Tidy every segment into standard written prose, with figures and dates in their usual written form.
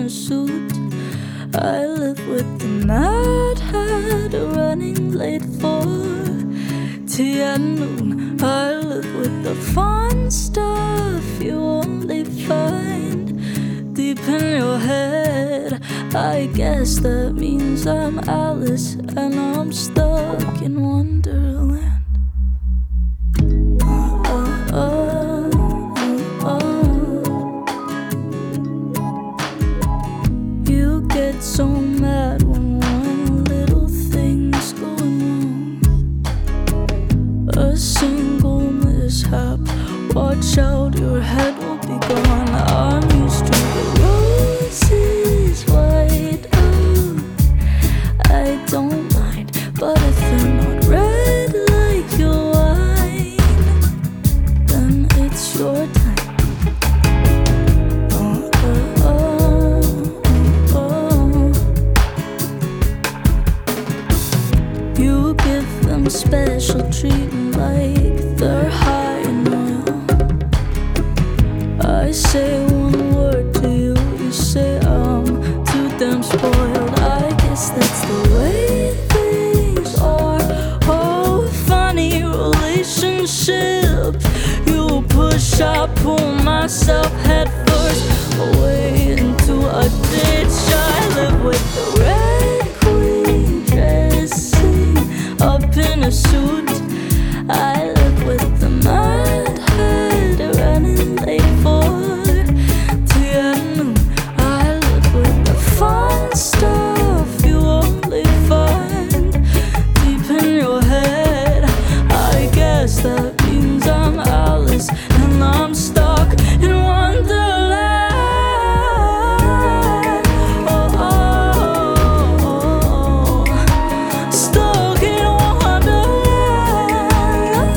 suit. I live with the Mad Hatter running late for tea at noon. I live with the fun stuff you only find deep in your head. I guess that means I'm Alice and I'm stuck in Wonderland. You get so mad when one little thing's going wrong. A single mishap, watch out, your head will be gone. I'm used to the roses white. Oh, I don't mind, but if they're not red like your wine, then it's your time. You give them special treatment like they're high in oil. I say one word to you, you say I'm too damn spoiled. I guess that's the way things are. Oh, funny relationship. You push, I pull myself head first away into a ditch. I live with the Red Queen dressing up in a suit. I live with the Mad Hatter running late for tea at noon. I live with the fun stuff you only find deep in your head. I guess that means I'm Alice and I'm stuck in Wonderland. Oh, stuck in Wonderland.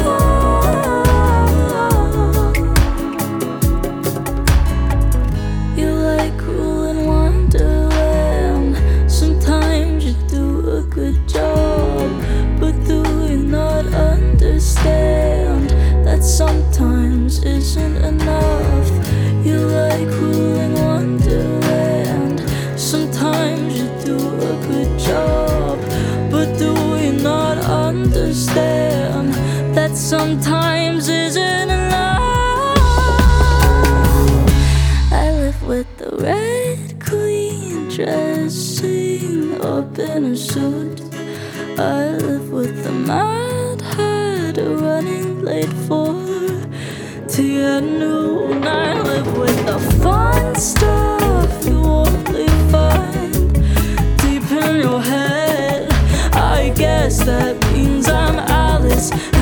You like ruling Wonderland. Sometimes you do a good job, but do you not understand that sometimes isn't enough? You like ruling Wonderland. Sometimes you do a good job, but do you not understand that sometimes isn't enough? I live with the Red Queen dressing up in a suit. I live with the Mad Hatter running late for tea at noon. I live with the fun stuff you only find deep in your head. I guess that means I'm Alice